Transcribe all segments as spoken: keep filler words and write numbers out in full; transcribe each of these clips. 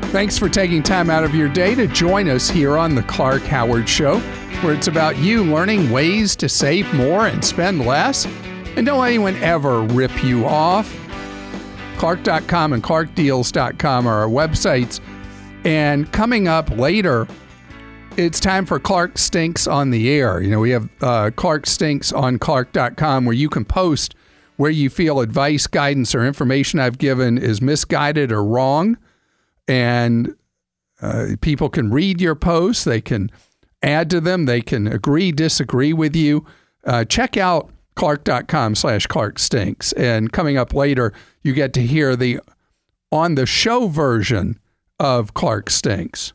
Thanks for taking time out of your day to join us here on The Clark Howard Show, where it's about you learning ways to save more and spend less. And don't let anyone ever rip you off. Clark dot com and Clark Deals dot com are our websites. And coming up later, it's time for Clark Stinks on the Air. You know, we have uh, Clark Stinks on Clark dot com where you can post where you feel advice, guidance, or information I've given is misguided or wrong. And uh, people can read your posts. They can add to them. They can agree, disagree with you. Uh, check out Clark dot com slash Clark Stinks. And coming up later, you get to hear the on the show version of Clark Stinks.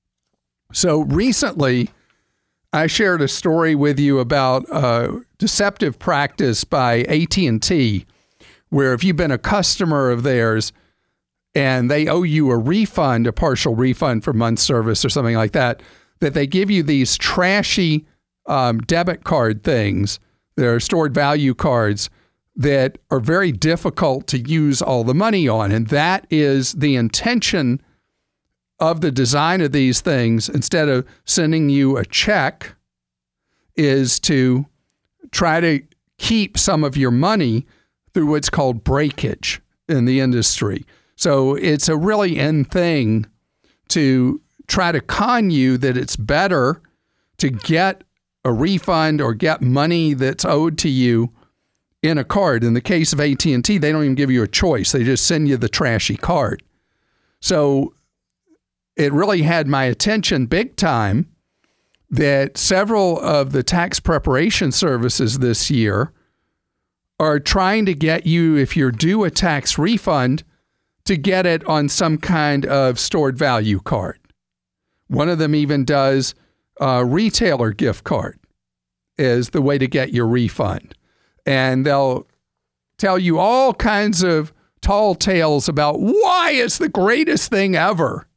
So recently, I shared a story with you about a deceptive practice by A T and T, where if you've been a customer of theirs and they owe you a refund, a partial refund for month service or something like that, that they give you these trashy um, debit card things. They're stored value cards that are very difficult to use all the money on. And that is the intention of the design of these things. Instead of sending you a check, is to try to keep some of your money through what's called breakage in the industry. So it's a really in thing to try to con you that it's better to get a refund or get money that's owed to you in a card. In the case of A T and T, they don't even give you a choice. They just send you the trashy card. So it really had my attention big time that several of the tax preparation services this year are trying to get you, if you're due a tax refund, to get it on some kind of stored value card. One of them even does a retailer gift card is the way to get your refund. And they'll tell you all kinds of tall tales about why it's the greatest thing ever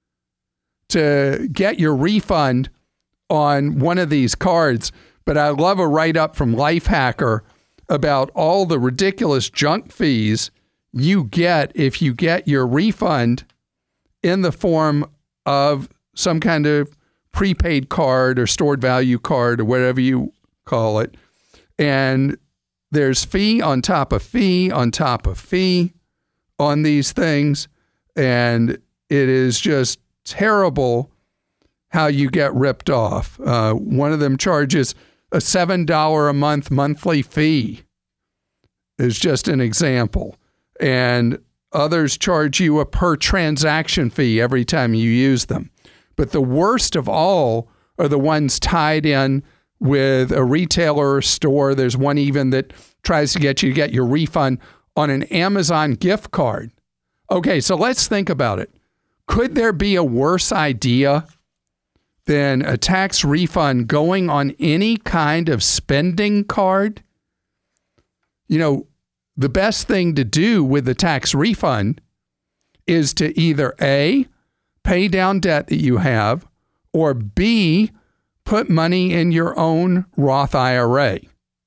to get your refund on one of these cards. But I love a write-up from Lifehacker about all the ridiculous junk fees you get if you get your refund in the form of some kind of prepaid card or stored value card or whatever you call it. And there's fee on top of fee on top of fee on these things. And it is just terrible how you get ripped off. Uh, one of them charges a seven dollars a month monthly fee is just an example. And others charge you a per transaction fee every time you use them. But the worst of all are the ones tied in with a retailer or store. There's one even that tries to get you to get your refund on an Amazon gift card. Okay, so let's think about it. Could there be a worse idea than a tax refund going on any kind of spending card? You know, the best thing to do with the tax refund is to either A, pay down debt that you have, or B, put money in your own Roth I R A.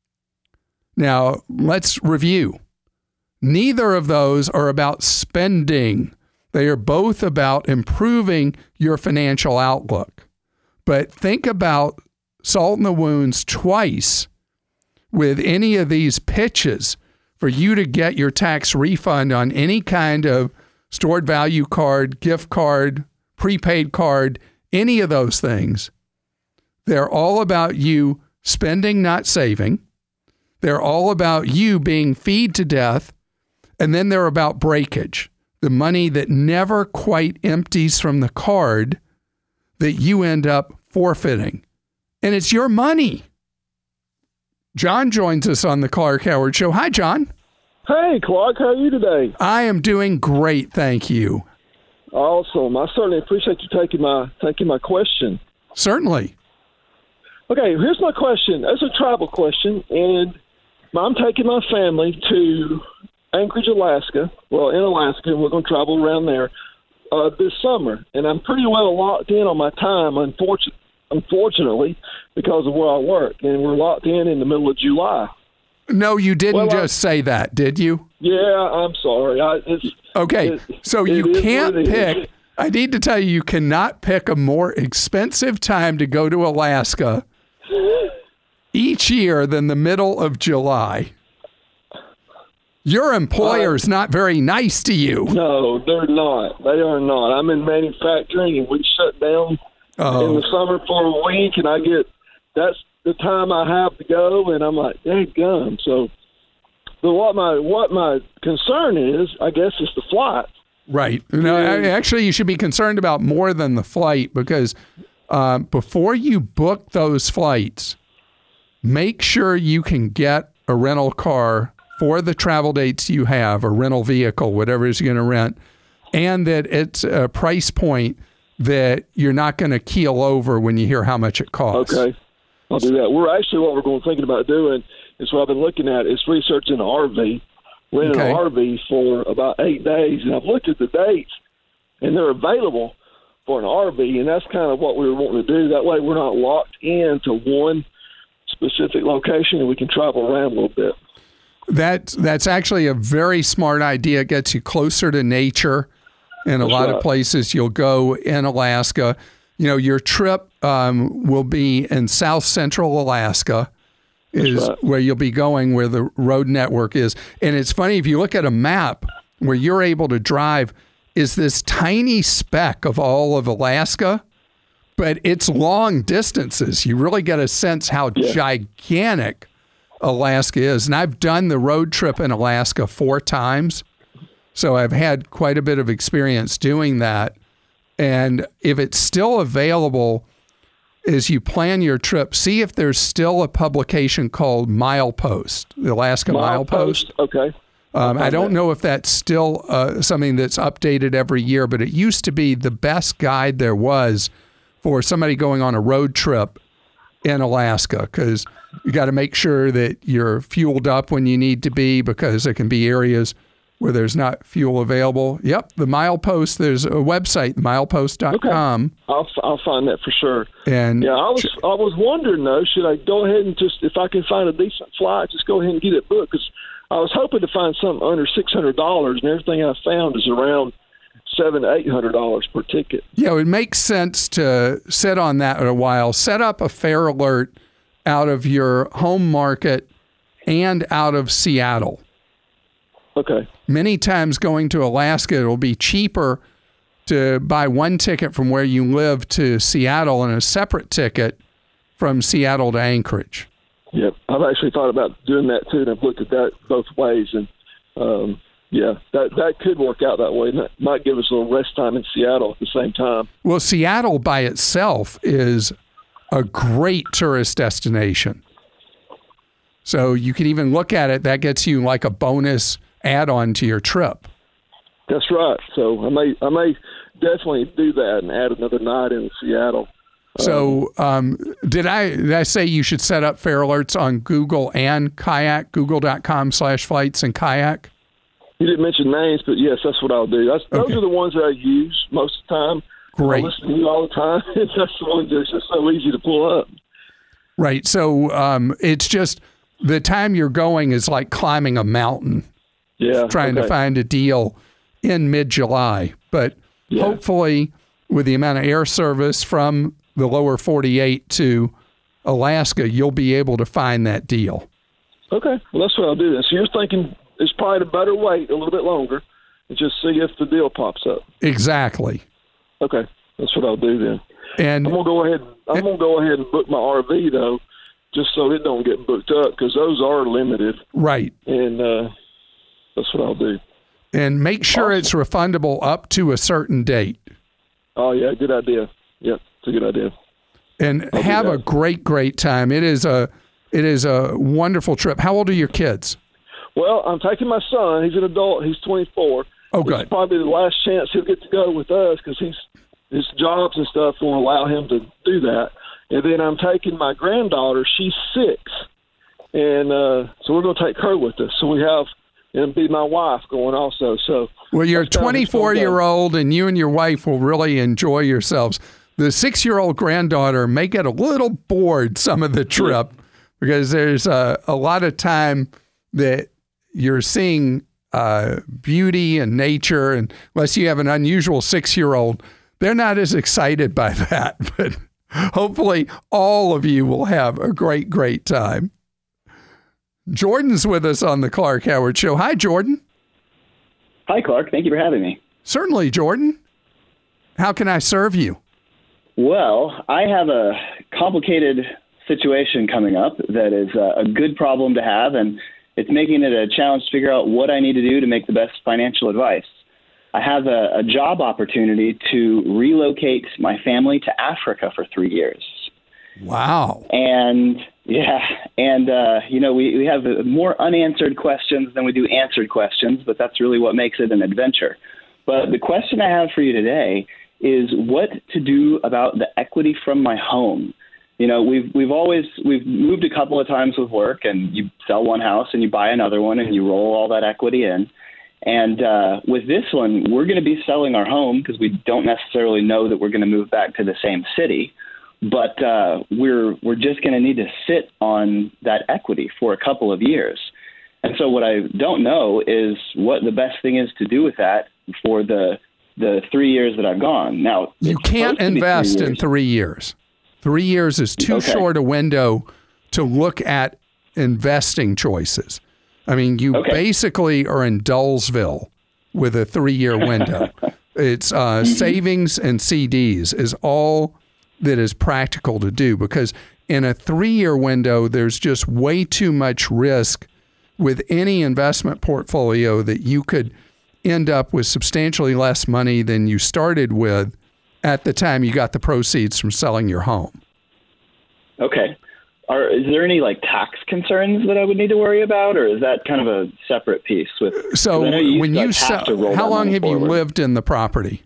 Now, let's review. Neither of those are about spending. They are both about improving your financial outlook. But think about salt in the wounds twice with any of these pitches for you to get your tax refund on any kind of stored value card, gift card, prepaid card, any of those things. They're all about you spending, not saving. They're all about you being feed to death. And then they're about breakage, the money that never quite empties from the card that you end up forfeiting. And it's your money. John joins us on the Clark Howard Show. Hi, John. Hey, Clark. How are you today? I am doing great, thank you. Awesome. I certainly appreciate you taking my taking my question. Certainly. Okay, here's my question. It's a travel question, and I'm taking my family to Anchorage, Alaska. Well, in Alaska, and we're going to travel around there uh, this summer. And I'm pretty well locked in on my time, unfortunately. Unfortunately, because of where I work, and we're locked in in the middle of July. No, you didn't well, just I, say that, did you? Yeah, I'm sorry. I, it's, okay, it, so it you can't pick. I need to tell you, you cannot pick a more expensive time to go to Alaska each year than the middle of July. Your employer's uh, not very nice to you. No, they're not. They are not. I'm in manufacturing, and we shut down oh. in the summer for a week, and I get that's the time I have to go, and I'm like, dang gum. So, but what my what my concern is, I guess, is the flight. Right. No, actually, you should be concerned about more than the flight, because uh, before you book those flights, make sure you can get a rental car for the travel dates you have, a rental vehicle, whatever is going to rent, and that it's a price point that you're not going to keel over when you hear how much it costs. Okay, I'll do that. We're actually, what we're going thinking about doing is what I've been looking at is researching an R V, renting okay. an R V for about eight days, and I've looked at the dates, and they're available for an R V, and that's kind of what we were wanting to do. That way we're not locked into one specific location, and we can travel around a little bit. That, that's actually a very smart idea. It gets you closer to nature in a that's lot right. of places you'll go in Alaska. You know, your trip um, will be in South Central Alaska is right. where you'll be going, where the road network is. And it's funny, if you look at a map where you're able to drive, is this tiny speck of all of Alaska, but it's long distances. You really get a sense how yeah. gigantic Alaska is. And I've done the road trip in Alaska four times, so I've had quite a bit of experience doing that. And if it's still available, as you plan your trip, see if there's still a publication called Milepost, the Alaska Milepost. Milepost. Okay. Um, I don't know if that's still uh, something that's updated every year, but it used to be the best guide there was for somebody going on a road trip in Alaska, because you got to make sure that you're fueled up when you need to be, because there can be areas where there's not fuel available. Yep, the Milepost, there's a website, milepost dot com. Okay. I'll I'll find that for sure. And yeah, I was I was wondering though, should I go ahead and just, if I can find a decent flight, just go ahead and get it booked? Because I was hoping to find something under six hundred dollars, and everything I found is around seven to eight hundred dollars per ticket. Yeah, it makes sense to sit on that a while. Set up a fare alert out of your home market and out of Seattle. Okay. Many times going to Alaska, it'll be cheaper to buy one ticket from where you live to Seattle and a separate ticket from Seattle to Anchorage. Yep. I've actually thought about doing that too, and I've looked at that both ways, and um, yeah, that that could work out that way. That might give us a little rest time in Seattle at the same time. Well, Seattle by itself is a great tourist destination. So you can even look at it. That gets you like a bonus add-on to your trip. That's right. So I may I may definitely do that and add another night in Seattle. So um, did I did I say you should set up fare alerts on Google and Kayak, google.com slash flights and Kayak? You didn't mention names, but yes, that's what I'll do. That's, those okay. are the ones that I use most of the time. Great. I listen to you all the time. That's the ones that are just so easy to pull up. Right. So um, it's just the time you're going is like climbing a mountain. Yeah. Trying okay. to find a deal in mid-July. But yeah. hopefully with the amount of air service from the lower forty-eight to Alaska, you'll be able to find that deal. Okay. Well, that's what I'll do then. So you're thinking it's probably better wait a little bit longer and just see if the deal pops up. Exactly. Okay. That's what I'll do then. And I'm gonna go ahead I'm and, gonna go ahead and book my R V though, just so it don't get booked up, because those are limited. Right. And uh, that's what I'll do. And make sure awesome. It's refundable up to a certain date. Oh yeah, good idea. Yep, it's a good idea. And I'll have a great, great time. It is a it is a wonderful trip. How old are your kids? Well, I'm taking my son. He's an adult. He's twenty-four. Oh, good. It's probably the last chance he'll get to go with us, because he's his jobs and stuff won't allow him to do that. And then I'm taking my granddaughter. She's six, and uh, so we're going to take her with us. So we have, and be my wife going also. So well, you're a twenty-four-year-old, and you and your wife will really enjoy yourselves. The six-year-old granddaughter may get a little bored some of the trip, because there's a, a lot of time that you're seeing uh, beauty and nature, and unless you have an unusual six-year-old, they're not as excited by that. But hopefully all of you will have a great, great time. Jordan's with us on the Clark Howard Show. Hi, Jordan. Hi, Clark. Thank you for having me. Certainly, Jordan. How can I serve you? Well, I have a complicated situation coming up that is a good problem to have, and it's making it a challenge to figure out what I need to do to make the best financial advice. I have a, a job opportunity to relocate my family to Africa for three years. Wow. And yeah, and, uh, you know, we, we have more unanswered questions than we do answered questions, but that's really what makes it an adventure. But the question I have for you today is what to do about the equity from my home. You know, we've we've always we've moved a couple of times with work, and you sell one house and you buy another one and you roll all that equity in. And uh, with this one, we're going to be selling our home because we don't necessarily know that we're going to move back to the same city. But uh, we're we're just going to need to sit on that equity for a couple of years. And so what I don't know is what the best thing is to do with that for the the three years that I've gone. Now, you can't invest in three years. Three years is too okay. short a window to look at investing choices. I mean, you okay. basically are in Dullsville with a three-year window. It's uh, mm-hmm. savings and C Ds is all that is practical to do, because in a three-year window, there's just way too much risk with any investment portfolio that you could end up with substantially less money than you started with at the time you got the proceeds from selling your home. Okay. Are, is there any like tax concerns that I would need to worry about, or is that kind of a separate piece? With so you when you sell, how long have forward. you lived in the property?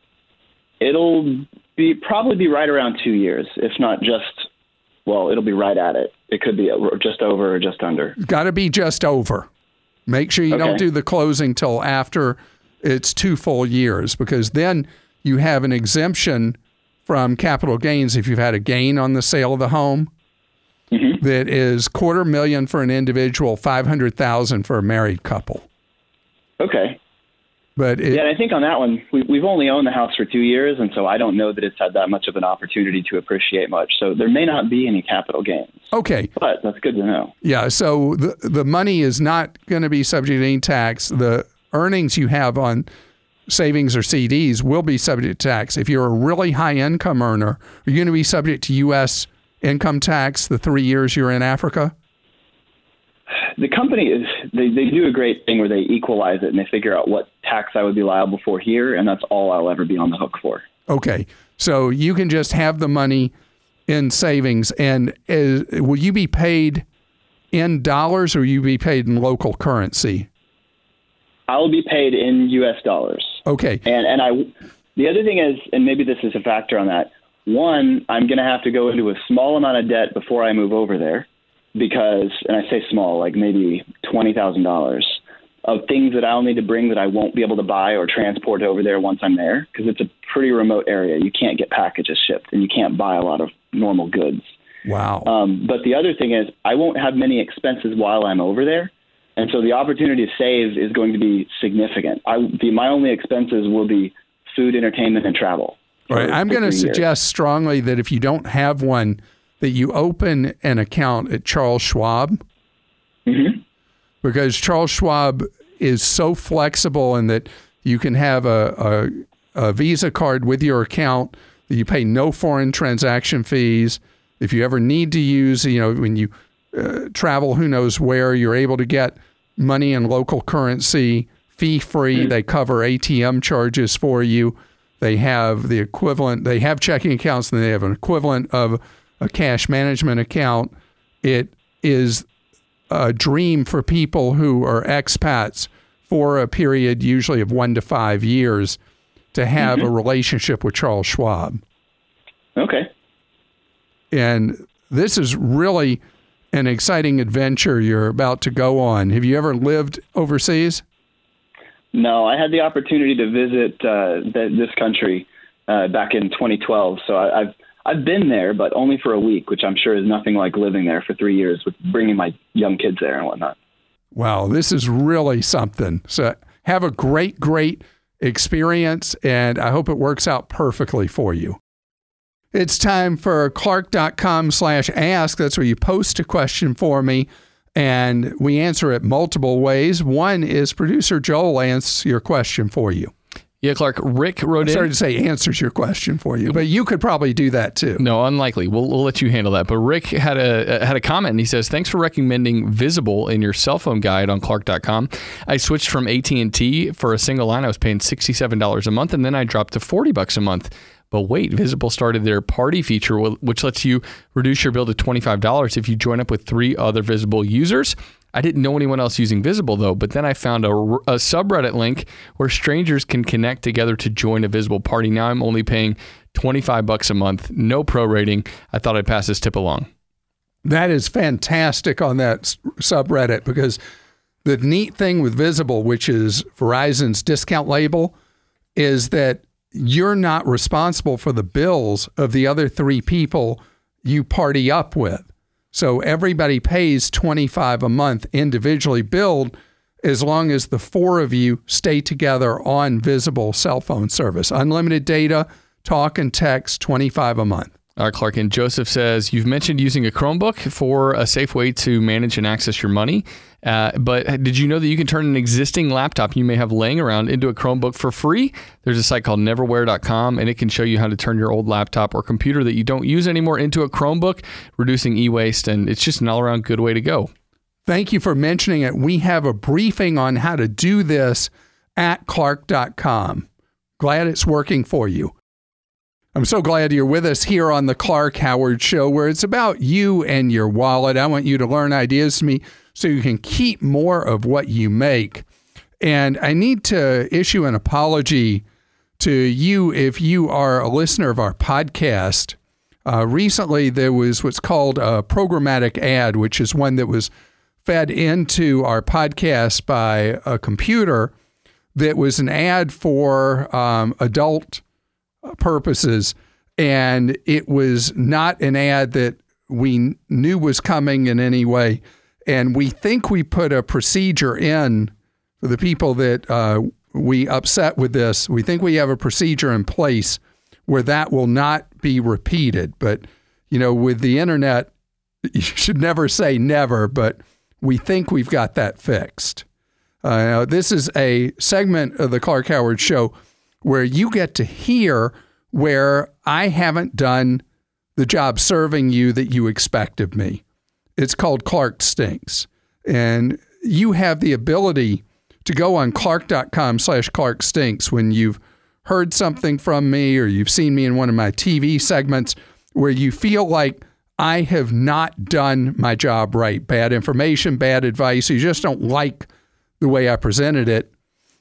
It'll be probably be right around two years, if not just. Well, it'll be right at it. It could be just over or just under. Got to be just over. Make sure you okay. don't do the closing till after it's two full years, because then you have an exemption from capital gains if you've had a gain on the sale of the home. Mm-hmm. That is quarter million for an individual, five hundred thousand for a married couple. Okay. But it, yeah, and I think on that one, we, we've only owned the house for two years, and so I don't know that it's had that much of an opportunity to appreciate much. So there may not be any capital gains. Okay. But that's good to know. Yeah, so the the money is not going to be subject to any tax. The earnings you have on savings or C Ds will be subject to tax. If you're a really high income earner, are you going to be subject to U S income tax the three years you're in Africa? The company is, they, they do a great thing where they equalize it and they figure out what tax I would be liable for here, and that's all I'll ever be on the hook for. Okay. So you can just have the money in savings, and is, will you be paid in dollars or will you be paid in local currency? I'll be paid in U S dollars. Okay. And and I, the other thing is, and maybe this is a factor on that, one, I'm going to have to go into a small amount of debt before I move over there because, and I say small, like maybe twenty thousand dollars of things that I'll need to bring that I won't be able to buy or transport over there once I'm there, because it's a pretty remote area. You can't get packages shipped and you can't buy a lot of normal goods. Wow. Um, but the other thing is I won't have many expenses while I'm over there. And so the opportunity to save is going to be significant. I, the, my only expenses will be food, entertainment, and travel. All right. I'm going to suggest strongly that if you don't have one, that you open an account at Charles Schwab. Mm-hmm. Because Charles Schwab is so flexible in that you can have a, a, a Visa card with your account, that you pay no foreign transaction fees. If you ever need to use, you know, when you uh, travel, who knows where, you're able to get money in local currency, fee-free. Mm-hmm. They cover A T M charges for you. They have the equivalent, they have checking accounts, and they have an equivalent of a cash management account. It is a dream for people who are expats for a period usually of one to five years to have mm-hmm. a relationship with Charles Schwab. Okay. And this is really an exciting adventure you're about to go on. Have you ever lived overseas? No, I had the opportunity to visit uh, th- this country uh, back in twenty twelve. So I, I've I've been there, but only for a week, which I'm sure is nothing like living there for three years with bringing my young kids there and whatnot. Wow, this is really something. So have a great, great experience, and I hope it works out perfectly for you. It's time for Clark.com slash ask. That's where you post a question for me, and we answer it multiple ways. One is producer Joel answers your question for you. Yeah, Clark, Rick wrote in. Sorry to say answers your question for you, but you could probably do that too. No, unlikely. We'll, we'll let you handle that. But Rick had a had a comment, and he says, thanks for recommending Visible in your cell phone guide on Clark dot com. I switched from A T and T for a single line. I was paying sixty-seven dollars a month, and then I dropped to forty bucks a month. But wait, Visible started their party feature, which lets you reduce your bill to twenty-five dollars if you join up with three other Visible users. I didn't know anyone else using Visible, though, but then I found a, a subreddit link where strangers can connect together to join a Visible party. Now I'm only paying twenty-five bucks a month, no prorating. I thought I'd pass this tip along. That is fantastic on that subreddit, because the neat thing with Visible, which is Verizon's discount label, is that you're not responsible for the bills of the other three people you party up with. So everybody pays twenty-five dollars a month individually billed, as long as the four of you stay together on Visible cell phone service. Unlimited data, talk and text, twenty-five dollars a month. All right, Clark. And Joseph says, you've mentioned using a Chromebook for a safe way to manage and access your money. Uh, but did you know that you can turn an existing laptop you may have laying around into a Chromebook for free? There's a site called neverware dot com, and it can show you how to turn your old laptop or computer that you don't use anymore into a Chromebook, reducing e-waste, and it's just an all-around good way to go. Thank you for mentioning it. We have a briefing on how to do this at Clark dot com. Glad it's working for you. I'm so glad you're with us here on the Clark Howard Show, where it's about you and your wallet. I want you to learn ideas from me so you can keep more of what you make. And I need to issue an apology to you if you are a listener of our podcast. Uh, recently, there was what's called a programmatic ad, which is one that was fed into our podcast by a computer that was an ad for um, adult purposes. And it was not an ad that we knew was coming in any way. And we think we put a procedure in for the people that uh, we upset with this. We think we have a procedure in place where that will not be repeated. But, you know, with the internet, you should never say never, but we think we've got that fixed. Uh, now, this is a segment of the Clark Howard Show where you get to hear where I haven't done the job serving you that you expect of me. It's called Clark Stinks. And you have the ability to go on Clark dot com slash Clark Stinks when you've heard something from me or you've seen me in one of my T V segments where you feel like I have not done my job right. Bad information, bad advice. You just don't like the way I presented it.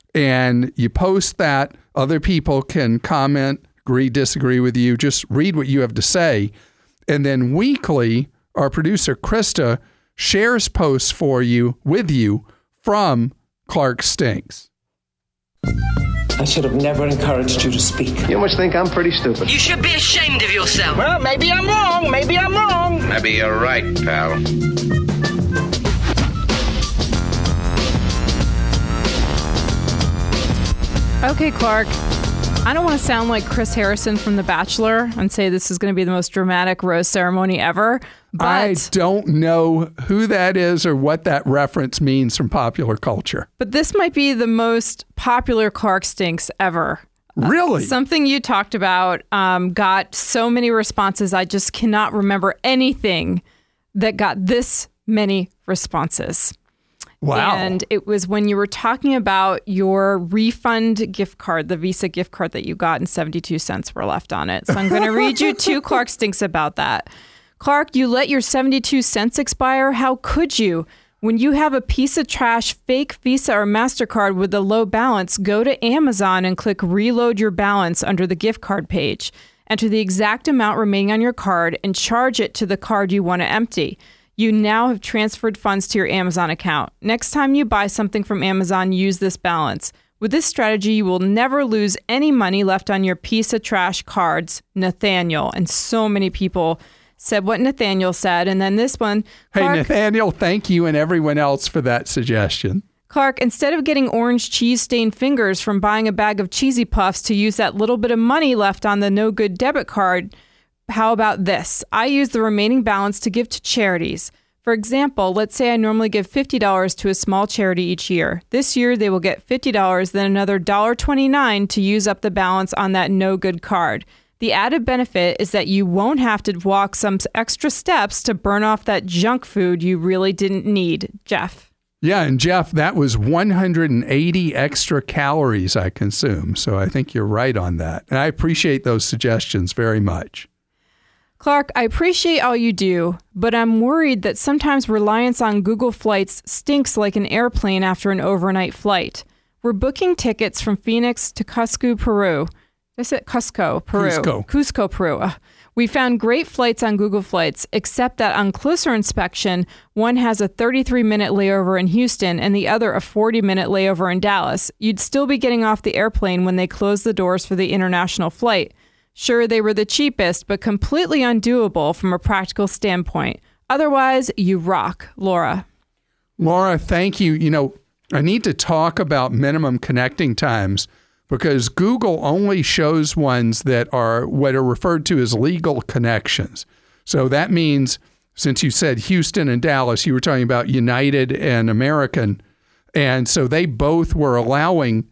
And you post that. Other people can comment, agree, disagree with you. Just read what you have to say. And then weekly, our producer, Krista, shares posts for you, with you, from Clark Stinks. I should have never encouraged you to speak. You must think I'm pretty stupid. You should be ashamed of yourself. Well, maybe I'm wrong. Maybe I'm wrong. Maybe you're right, pal. Okay, Clark. I don't want to sound like Chris Harrison from The Bachelor and say this is going to be the most dramatic rose ceremony ever, but I don't know who that is or what that reference means from popular culture. But this might be the most popular Clark Stinks ever. Really? Uh, something you talked about um, got so many responses. I just cannot remember anything that got this many responses. Wow. And it was when you were talking about your refund gift card, the Visa gift card that you got, and seventy-two cents were left on it. So I'm going to read you two Clark Stinks about that. Clark, you let your seventy-two cents expire? How could you? When you have a piece of trash fake Visa or MasterCard with a low balance, go to Amazon and click Reload Your Balance under the gift card page. Enter the exact amount remaining on your card and charge it to the card you want to empty. You now have transferred funds to your Amazon account. Next time you buy something from Amazon, use this balance. With this strategy, you will never lose any money left on your piece of trash cards, Nathaniel. And so many people said what Nathaniel said. And then this one, Clark, Hey, Nathaniel, thank you and everyone else for that suggestion. Clark, instead of getting orange cheese-stained fingers from buying a bag of Cheesy Puffs to use that little bit of money left on the no-good debit card, how about this? I use the remaining balance to give to charities. For example, let's say I normally give fifty dollars to a small charity each year. This year, they will get fifty dollars, then another one dollar and twenty-nine cents to use up the balance on that no-good card. The added benefit is that you won't have to walk some extra steps to burn off that junk food you really didn't need. Jeff. Yeah, and Jeff, that was one hundred eighty extra calories I consumed. So I think you're right on that. And I appreciate those suggestions very much. Clark, I appreciate all you do, but I'm worried that sometimes reliance on Google Flights stinks like an airplane after an overnight flight. We're booking tickets from Phoenix to Cusco, Peru. I said Cusco, Peru. Cusco. Cusco, Peru. Uh, we found great flights on Google Flights, except that on closer inspection, one has a thirty-three minute layover in Houston and the other a forty minute layover in Dallas. You'd still be getting off the airplane when they closed the doors for the international flight. Sure, they were the cheapest, but completely undoable from a practical standpoint. Otherwise, you rock. Laura. Laura, thank you. You know, I need to talk about minimum connecting times because Google only shows ones that are what are referred to as legal connections. So that means, since you said Houston and Dallas, you were talking about United and American. And so they both were allowing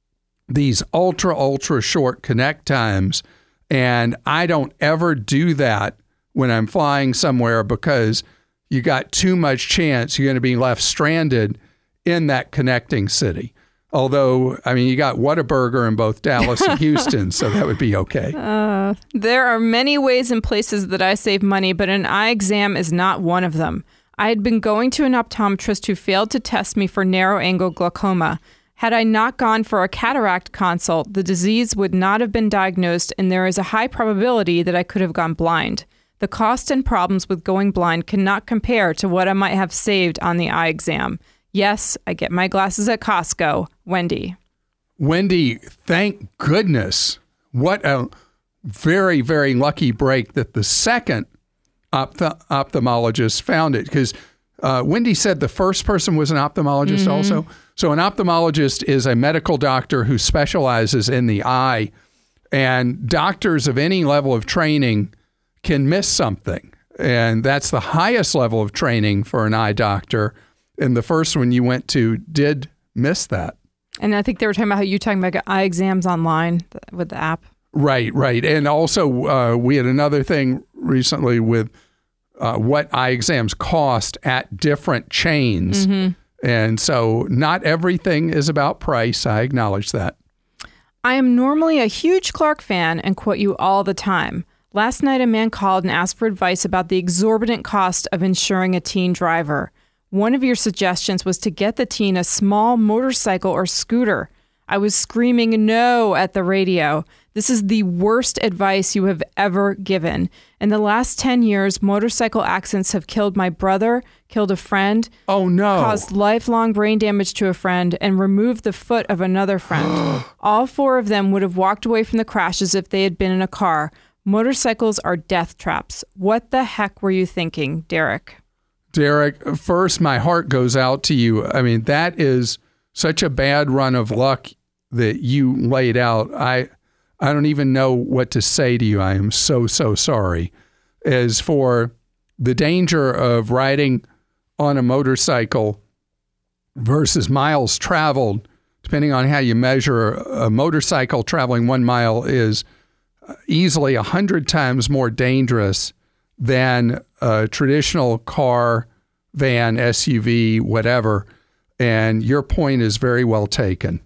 these ultra, ultra short connect times. And I don't ever do that when I'm flying somewhere because you got too much chance you're going to be left stranded in that connecting city. Although, I mean, you got Whataburger in both Dallas and Houston, so that would be okay. Uh, there are many ways and places that I save money, but an eye exam is not one of them. I had been going to an optometrist who failed to test me for narrow-angle glaucoma. Had I not gone for a cataract consult, the disease would not have been diagnosed, and there is a high probability that I could have gone blind. The cost and problems with going blind cannot compare to what I might have saved on the eye exam. Yes, I get my glasses at Costco. Wendy. Wendy, thank goodness. What a very, very lucky break that the second opth- ophthalmologist found it, because uh, Wendy said the first person was an ophthalmologist mm-hmm. also. So an ophthalmologist is a medical doctor who specializes in the eye, and doctors of any level of training can miss something. And that's the highest level of training for an eye doctor. And the first one you went to did miss that. And I think they were talking about how you talking about eye exams online with the app. Right, right. And also uh, we had another thing recently with uh, what eye exams cost at different chains. Mm-hmm. And so not everything is about price. I acknowledge that. I am normally a huge Clark fan and quote you all the time. Last night, a man called and asked for advice about the exorbitant cost of insuring a teen driver. One of your suggestions was to get the teen a small motorcycle or scooter. I was screaming no at the radio. This is the worst advice you have ever given. In the last ten years, motorcycle accidents have killed my brother, killed a friend, oh no, caused lifelong brain damage to a friend, and removed the foot of another friend. All four of them would have walked away from the crashes if they had been in a car. Motorcycles are death traps. What the heck were you thinking, Derek? Derek, first, my heart goes out to you. I mean, that is such a bad run of luck that you laid out. I I don't even know what to say to you. I am so, so sorry. As for the danger of riding on a motorcycle versus miles traveled, depending on how you measure, a motorcycle traveling one mile is easily a hundred times more dangerous than a traditional car, van, S U V, whatever. And your point is very well taken.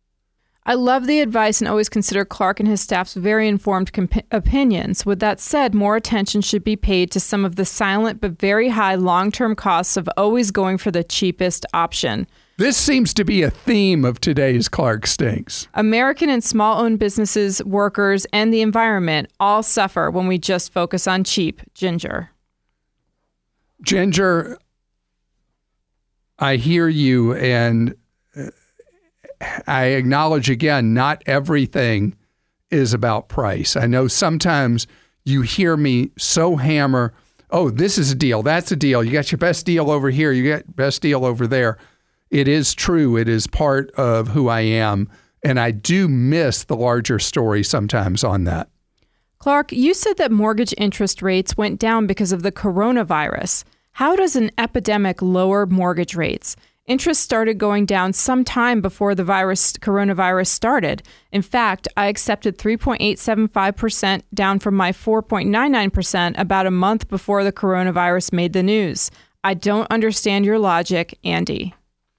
I love the advice and always consider Clark and his staff's very informed comp- opinions. With that said, more attention should be paid to some of the silent but very high long-term costs of always going for the cheapest option. This seems to be a theme of today's Clark Stinks. American and small-owned businesses, workers, and the environment all suffer when we just focus on cheap. Ginger. Ginger, I hear you, and I acknowledge again, not everything is about price. I know sometimes you hear me so hammer, oh, this is a deal, that's a deal. You got your best deal over here, you got best deal over there. It is true. It is part of who I am. And I do miss the larger story sometimes on that. Clark, you said that mortgage interest rates went down because of the coronavirus. How does an epidemic lower mortgage rates? Interest started going down sometime before the virus coronavirus started. In fact, I accepted three point eight seven five percent down from my four point nine nine percent about a month before the coronavirus made the news. I don't understand your logic, Andy.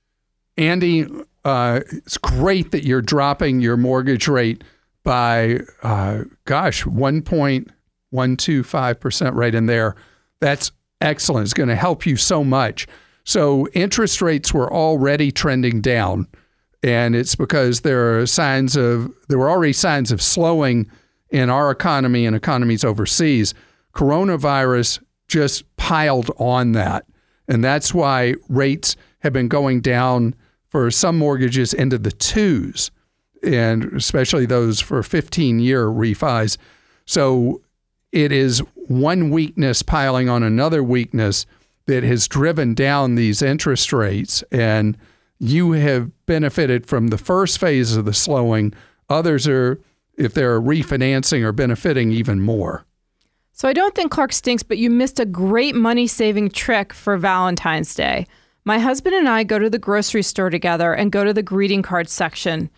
Andy, uh, it's great that you're dropping your mortgage rate by, uh, gosh, one point one two five percent right in there. That's excellent. It's going to help you so much. So interest rates were already trending down, and it's because there are signs of there were already signs of slowing in our economy and economies overseas. Coronavirus just piled on that, and that's why rates have been going down for some mortgages into the twos, and especially those for fifteen-year refis. So it is one weakness piling on another weakness that has driven down these interest rates, and you have benefited from the first phase of the slowing. Others are, if they're refinancing, are benefiting even more. So I don't think Clark stinks, but you missed a great money-saving trick for Valentine's Day. My husband and I go to the grocery store together and go to the greeting card section.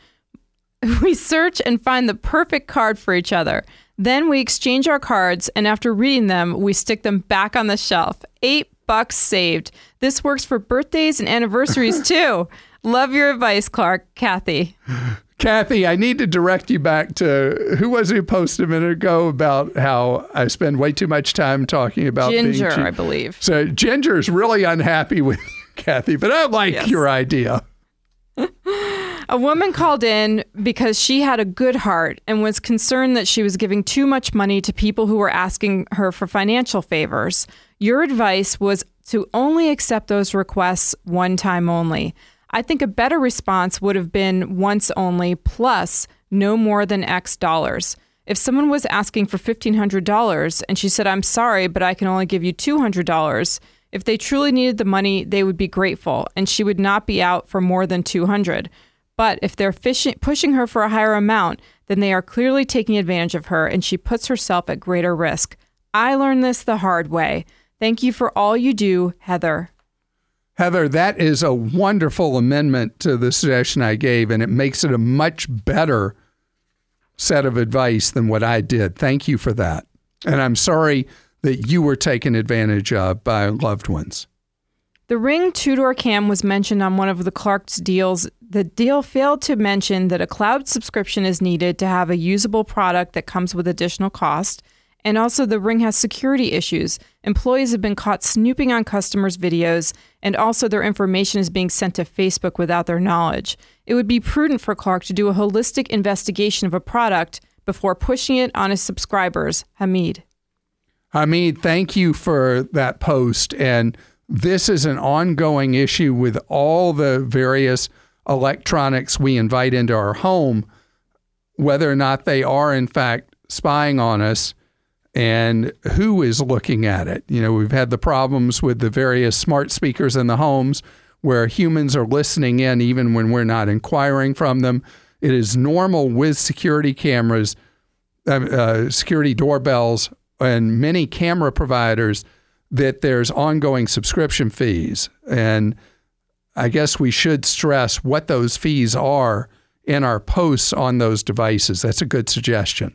We search and find the perfect card for each other. Then we exchange our cards, and after reading them, we stick them back on the shelf. Eight bucks saved. This works for birthdays and anniversaries too. Love your advice, Clark. Kathy. Kathy, I need to direct you back to, who was it who posted a minute ago about how I spend way too much time talking about Ginger, being cheap. I believe. So Ginger is really unhappy with Kathy, but I like yes. your idea. A woman called in because she had a good heart and was concerned that she was giving too much money to people who were asking her for financial favors. Your advice was to only accept those requests one time only. I think a better response would have been once only plus no more than X dollars. If someone was asking for fifteen hundred dollars and she said, I'm sorry, but I can only give you two hundred dollars, if they truly needed the money, they would be grateful, and she would not be out for more than two hundred dollars. But if they're fishing, pushing her for a higher amount, then they are clearly taking advantage of her, and she puts herself at greater risk. I learned this the hard way. Thank you for all you do, Heather. Heather, that is a wonderful amendment to the suggestion I gave, and it makes it a much better set of advice than what I did. Thank you for that. And I'm sorry that you were taken advantage of by loved ones. The Ring two-door cam was mentioned on one of the Clark's deals. The deal failed to mention that a cloud subscription is needed to have a usable product that comes with additional cost. And also, the Ring has security issues. Employees have been caught snooping on customers' videos, and also their information is being sent to Facebook without their knowledge. It would be prudent for Clark to do a holistic investigation of a product before pushing it on his subscribers. Hamid. Hamid, thank you for that post. And this is an ongoing issue with all the various electronics we invite into our home, whether or not they are, in fact, spying on us and who is looking at it. You know, we've had the problems with the various smart speakers in the homes where humans are listening in even when we're not inquiring from them. It is normal with security cameras, uh, uh, security doorbells, and many camera providers that there's ongoing subscription fees. And I guess we should stress what those fees are in our posts on those devices. That's a good suggestion.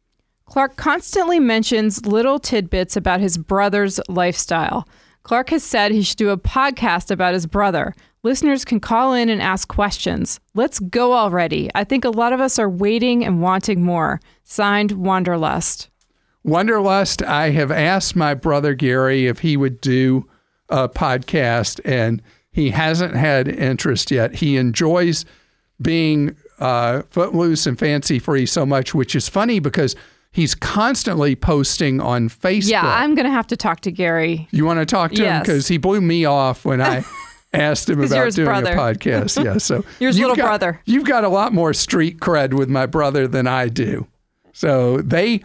Clark constantly mentions little tidbits about his brother's lifestyle. Clark has said he should do a podcast about his brother. Listeners can call in and ask questions. Let's go already. I think a lot of us are waiting and wanting more. Signed, Wanderlust. Wanderlust, I have asked my brother Gary if he would do a podcast, and he hasn't had interest yet. He enjoys being uh, footloose and fancy-free so much, which is funny because he's constantly posting on Facebook. Yeah, I'm going to have to talk to Gary. You want to talk to yes. him? Because he blew me off when I asked him about doing brother. a podcast. Yeah, so You're his little got, brother. You've got a lot more street cred with my brother than I do. So they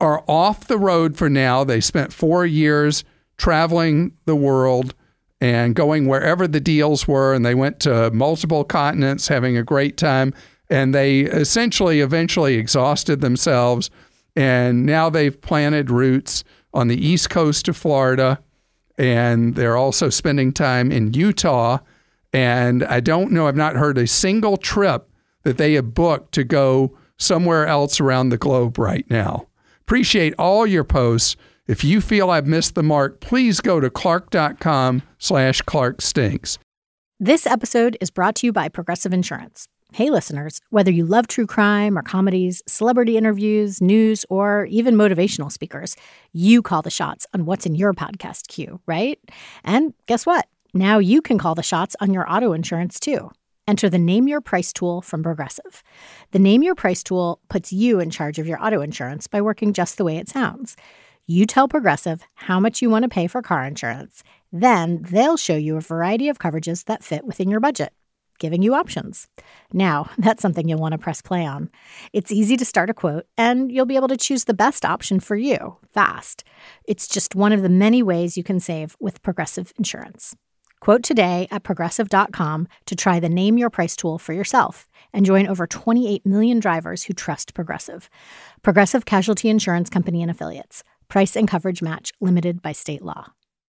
are off the road for now. They spent four years traveling the world and going wherever the deals were, and they went to multiple continents having a great time, and they essentially eventually exhausted themselves, and now they've planted roots on the east coast of Florida, and they're also spending time in Utah, and I don't know, I've not heard a single trip that they have booked to go somewhere else around the globe right now. Appreciate all your posts. If you feel I've missed the mark, please go to clark.com slash Clark Stinks. This episode is brought to you by Progressive Insurance. Hey, listeners, whether you love true crime or comedies, celebrity interviews, news, or even motivational speakers, you call the shots on what's in your podcast queue, right? And guess what? Now you can call the shots on your auto insurance, too. Enter the Name Your Price tool from Progressive. The Name Your Price tool puts you in charge of your auto insurance by working just the way it sounds. You tell Progressive how much you want to pay for car insurance. Then they'll show you a variety of coverages that fit within your budget, giving you options. Now, that's something you'll want to press play on. It's easy to start a quote, and you'll be able to choose the best option for you fast. It's just one of the many ways you can save with Progressive Insurance. Quote today at progressive dot com to try the Name Your Price tool for yourself and join over twenty-eight million drivers who trust Progressive. Progressive Casualty Insurance Company and Affiliates. Price and coverage match limited by state law.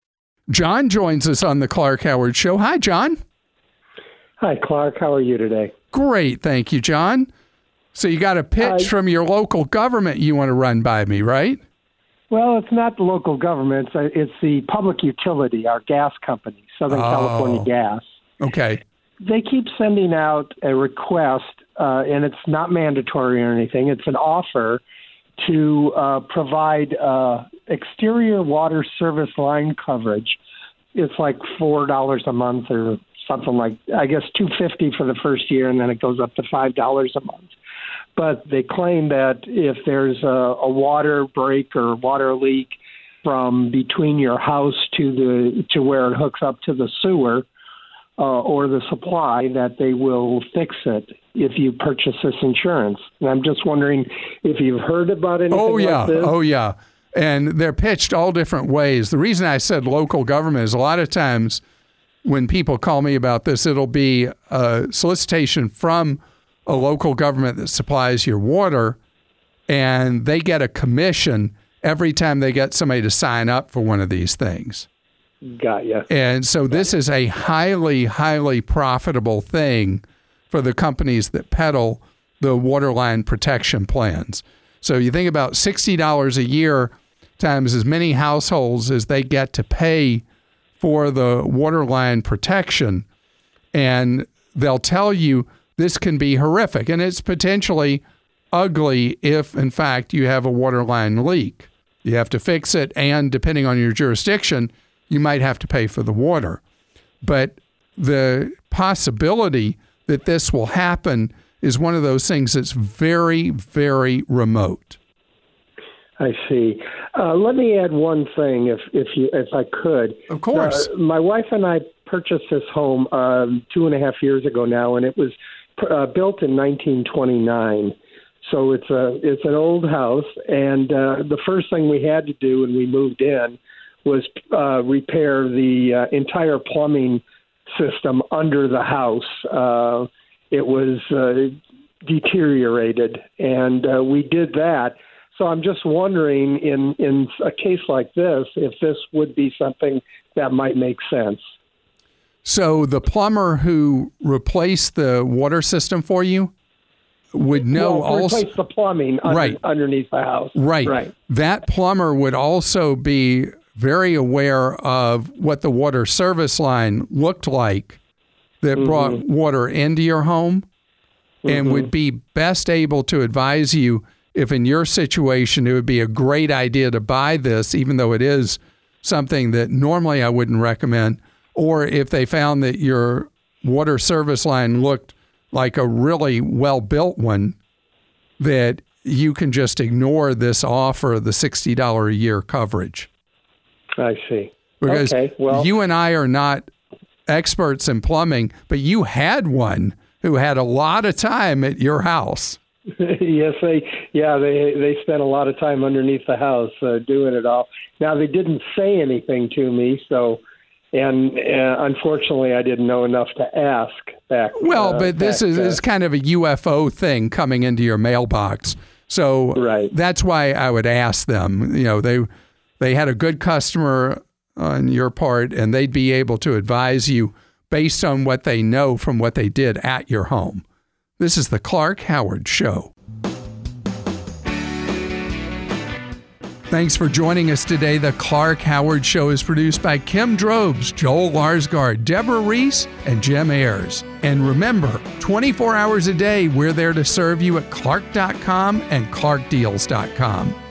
John joins us on the Clark Howard Show. Hi, John. Hi, Clark. How are you today? Great. Thank you, John. So you got a pitch uh, from your local government you want to run by me, right? Well, it's not the local government. It's the public utility, our gas company, Southern oh, California Gas. Okay. They keep sending out a request, uh, and it's not mandatory or anything. It's an offer to uh, provide uh, exterior water service line coverage. It's like four dollars a month or something like, I guess two hundred fifty dollars for the first year, and then it goes up to five dollars a month. But they claim that if there's a, a water break or water leak from between your house to the to where it hooks up to the sewer uh, or the supply, that they will fix it if you purchase this insurance. And I'm just wondering if you've heard about anything oh, yeah. like this. Oh, yeah. And they're pitched all different ways. The reason I said local government is a lot of times when people call me about this, it'll be a solicitation from a local government that supplies your water, and they get a commission every time they get somebody to sign up for one of these things. Got you. And so this is a highly, highly profitable thing for the companies that peddle the waterline protection plans. So you think about sixty dollars a year times as many households as they get to pay for the waterline protection, and they'll tell you this can be horrific, and it's potentially ugly if, in fact, you have a waterline leak. You have to fix it, and depending on your jurisdiction, you might have to pay for the water. But the possibility that this will happen is one of those things that's very, very remote. I see. Uh, let me add one thing, if if you if I could. Of course. Uh, my wife and I purchased this home um, two and a half years ago now, and it was uh, built in nineteen twenty-nine. So it's a it's an old house, and uh, the first thing we had to do when we moved in was uh, repair the uh, entire plumbing system under the house. Uh, it was uh, deteriorated, and uh, we did that. So I'm just wondering, in, in a case like this, if this would be something that might make sense. So the plumber who replaced the water system for you would know well, also replace the plumbing under, right. underneath the house. Right. Right. That plumber would also be very aware of what the water service line looked like that mm-hmm. brought water into your home mm-hmm. and would be best able to advise you if in your situation it would be a great idea to buy this, even though it is something that normally I wouldn't recommend, or if they found that your water service line looked like a really well-built one, that you can just ignore this offer, the sixty dollars a year coverage. I see. Because okay, well, you and I are not experts in plumbing, but you had one who had a lot of time at your house. yes, they yeah they they spent a lot of time underneath the house uh, doing it all. Now they didn't say anything to me, so and uh, unfortunately I didn't know enough to ask back. Well, uh, but this back, is, uh, is kind of a U F O thing coming into your mailbox, so right. that's why I would ask them. You know, they they had a good customer on your part, and they'd be able to advise you based on what they know from what they did at your home. This is the Clark Howard Show. Thanks for joining us today. The Clark Howard Show is produced by Kim Drobes, Joel Larsgaard, Deborah Reese, and Jim Ayers. And remember, twenty-four hours a day, we're there to serve you at clark dot com and clark deals dot com.